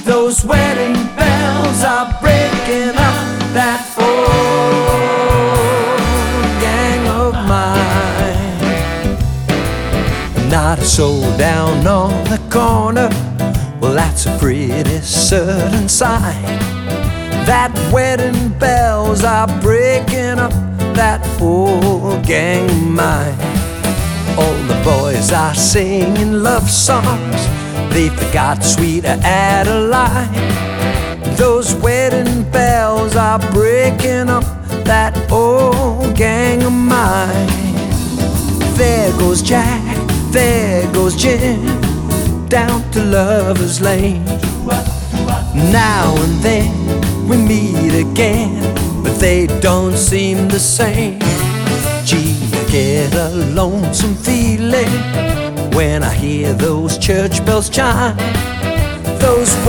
Those wedding bells are breaking up that old gang of mine. Not a soul down on the corner, well, that's a pretty certain sign. That wedding bells are breaking up that old gang of mine. All the boys are singing love songs, they forgot sweet Adeline. Those wedding bells are breaking up that old gang of mine. There goes Jack, there goes Jim, down to Lover's Lane. Now and then we meet again, but they don't seem the same. Gee, I get a lonesome feeling when I hear those church bells chime. Those